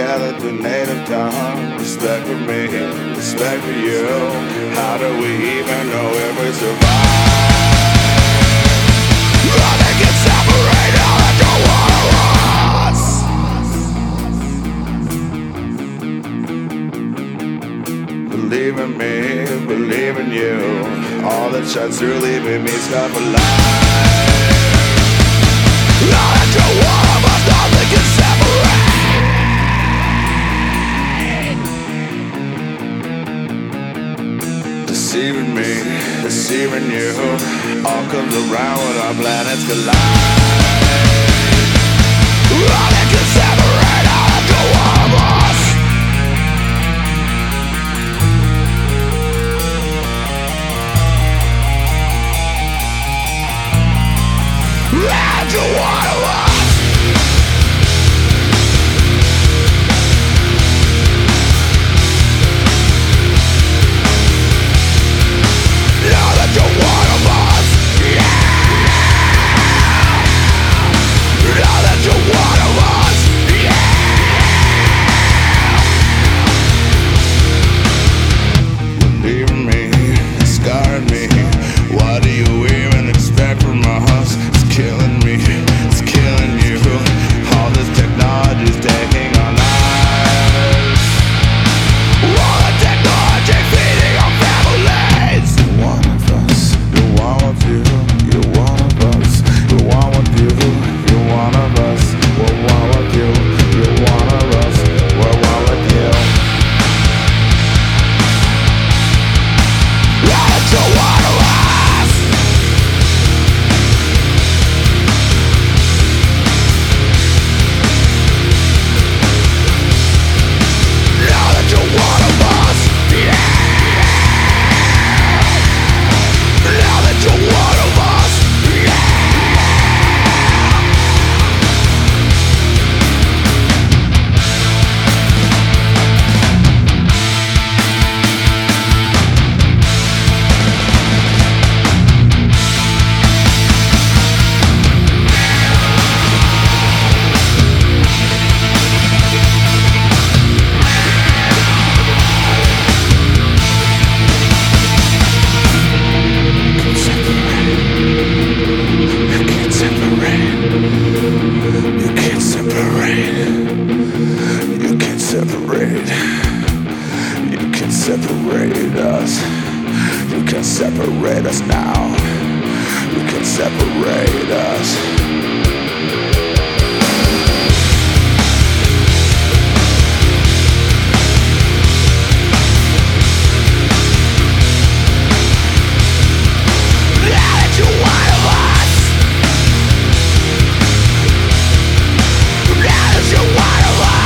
together through native tongue. Respect for me, respect for you. How do we even know if we survive? Nothing can separate all into one of us. Believe in me, believe in you. All that shines through leaving me scarred for life. Not into one of us, nothing can separate. Deceiving me, deceiving you. All comes around when our planets collide. Nothing can separate all into one of us. Into one of us. Now that you're one of us, yeah. Now that you're one of us, yeah. Leaving me, scarring me. What do you even expect from us? It's killing me, it's killing you. All this technology's taking our lives. All the technology feeding our families. You're one of us, you're one of you. You're one of us, you're one of you. You're one of us, we're one with you. You're one of us, we're one with you. You're one of us. Separate us. You can separate us now. You can separate us. Now that you're one of us. Now that you're one of us.